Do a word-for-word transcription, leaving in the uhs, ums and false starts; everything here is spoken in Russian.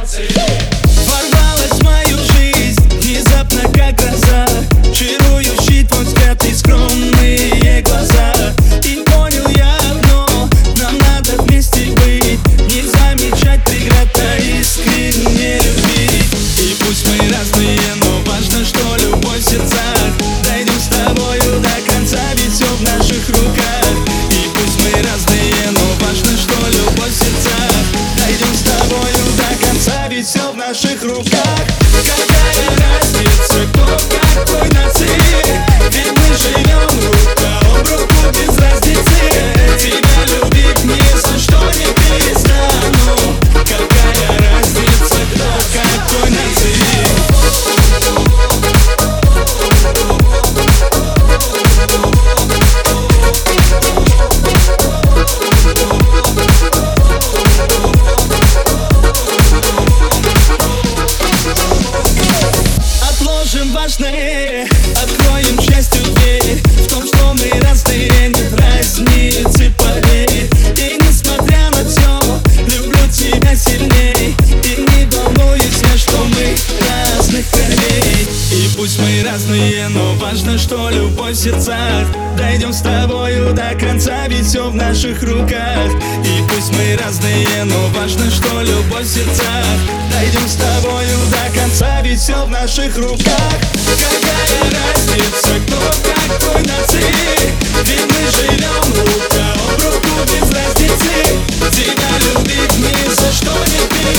эмоций. Ворвалась в мою жизнь внезапно, как гроза, чарующий твой взгляд и скромные глаза. И понял я одно: нам надо вместе быть, не замечать преград, а искренне любить. И пусть мы разные, но важно, что любовь в сердцах. Дойдем с тобою до конца, ведь все в наших руках. И пусть мы разные, но важно, что любовь в сердцах. Дойдем с тобою до конца, ведь все в наших руках. Какая разница, кто какой нации, ведь мы живем рука об руку без разницы. Тебя любить ни за что не перестану. Какая разница, кто какой нации. Важные, откроем счастью дверь в том, что мы разные, нет разницы, поверь. И несмотря на все, люблю тебя сильней, и не волнуюсь я, что мы разных кровей. И пусть мы разные, но важно, что любовь в сердцах. Дойдем с тобою до конца, ведь все в наших руках. И пусть мы разные, но важно, что любовь в сердцах. Дойдем с тобою до конца, ведь все в наших руках. Какая разница, кто какой нации, ведь мы живем рука об руку без разницы. Тебя любить ни за что не перестану.